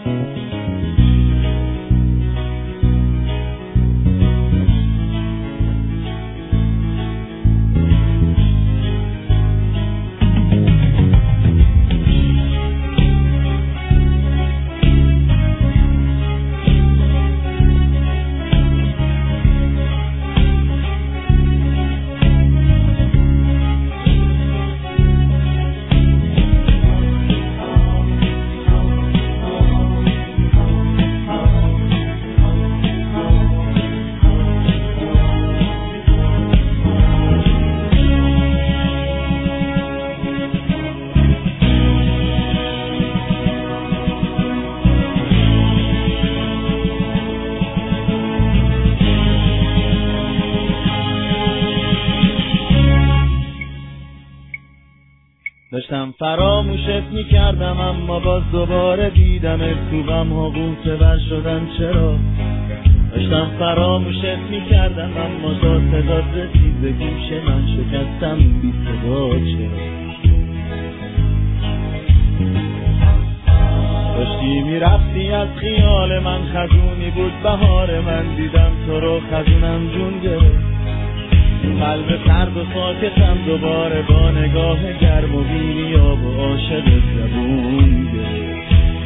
داشتم فراموشت میکردم اما باز دوباره دیدمت تو غم ها غوطه ور شدن چرا. داشتم فراموشت میکردم اما تا صدات رسید به گوش من شکستم بی صدا چرا. داشتی میرفتی از خیال من خزونی بود بهار من دیدم تو رو خزونم جون گرفت. قلب سرد و ساکتم دوباره با نگاه گرم و بی‌نیاب و عاشق زبون گرفت.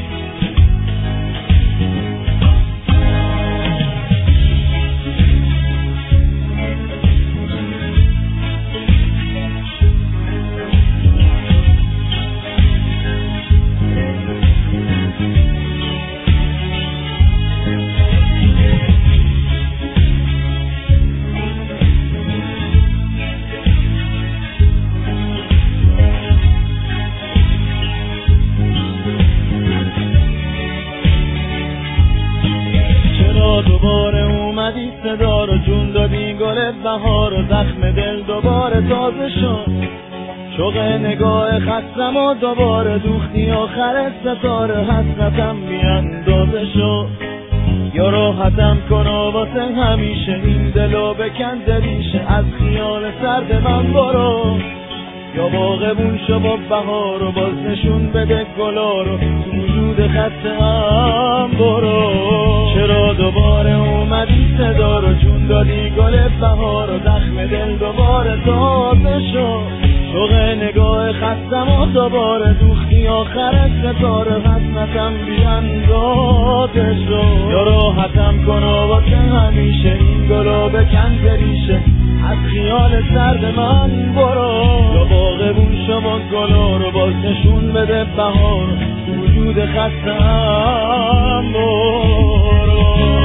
دوباره اومدی صدا رو جون دادی گل بهار و زخم دل دوباره تازه شد. شوق نگاه خستم و دوباره دوختی آخر ستاره حسرتم بیاندازه شد. یا راحتم کن و واسه همیشه این دلو بکن دریشه از خیال سرد من برو. یا باغبون شو با بهار و باز نشون بده گلا رو تو وجود خستم برو. چرا دوباره اومدی صدا رو جون دادی گل بهار و زخم دل دوباره تازه شد. شوق نگاه خستم و دوباره دوختی آخر ستاره حسرتم بیاندازه شد. یا راحتم کن و واسه همیشه این گلو بکن بریشه از خیال سرد من برو. یا باغبون شو با گلا رو باز نشون بده بهار تو وجود خستم برو.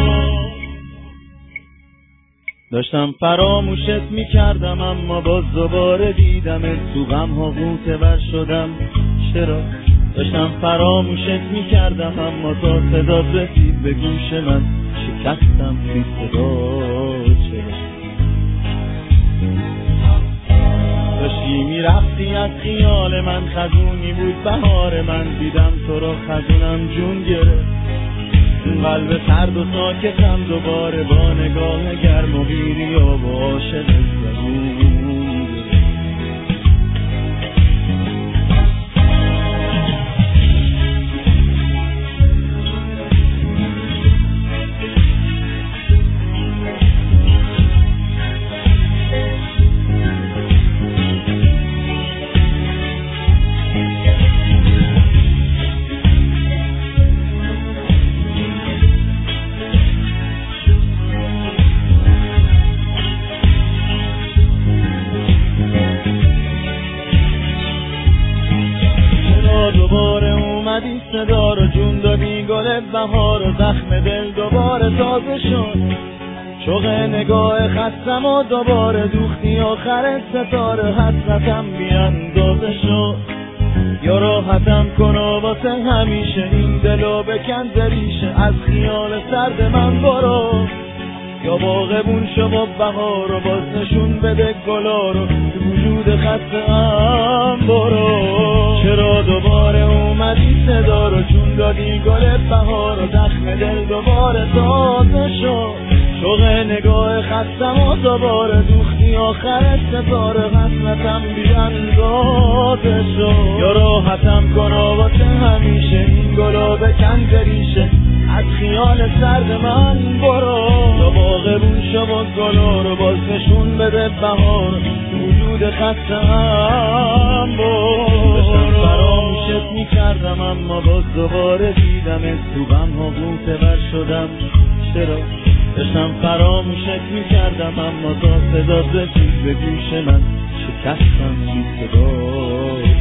داشتم فراموشت میکردم اما باز دوباره دیدمت تو غم ها غوطه ور شدم چرا. داشتم فراموشت میکردم اما تا صدات رسید به گوش من شکستم بی صدا چرا. داشتی میرفتی از خیال من خزونی بود بهار من دیدم تو رو خزونم جون گرفت. قلب سرد و ساکتم دوباره با نگاه گرم و بی‌ریاب و عاشق زبون. دوباره اومدی صدا رو جون دادی گل بهار و زخم دل دوباره تازه شد. شوق نگاه خستم و دوباره دوختی آخر ستاره حسرتم بیاندازه شد. یا راحتم کن و واسه همیشه این دلو بکن دریشه از خیال سرد من برو. یا باغبون شو با بهار و باز نشون بده گلا رو تو وجود خستم برو. چرا دوباره اومدی صدا رو جون دادی گل بهار و زخم دل دوباره تازه شد. شوق نگاه خستم و دوباره دوختی آخر ستاره قسمتم بیاندازه شد یا راحتم کن واسه همیشه این گلا بکن ریشه از خیال سرد من برو تا باغبون شو باز گلا رو باز نشون بده بهار وجود خستم برو فراموشت میکردم اما باز دوباره دیدم تو غم ها غوطه ور شدم چرا داشتم فراموشت میکردم اما تا صدات رسید به گوش من شکستم توی صدا